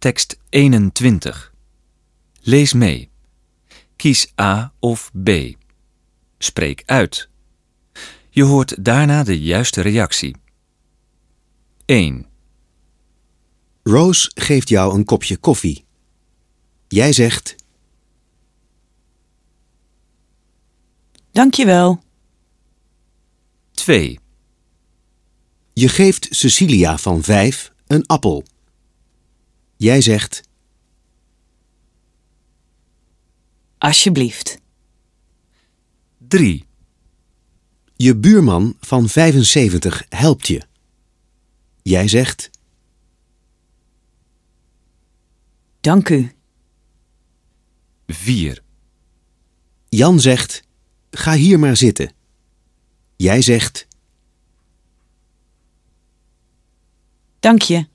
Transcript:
Tekst 21. Lees mee. Kies A of B. Spreek uit. Je hoort daarna de juiste reactie. 1. Rose geeft jou een kopje koffie. Jij zegt: Dank je wel. 2. Je geeft Cecilia van 5 een appel. Jij zegt: Alsjeblieft. 3. Je buurman van 75 helpt je. Jij zegt: Dank u. 4. Jan zegt: ga hier maar zitten. Jij zegt: Dank je.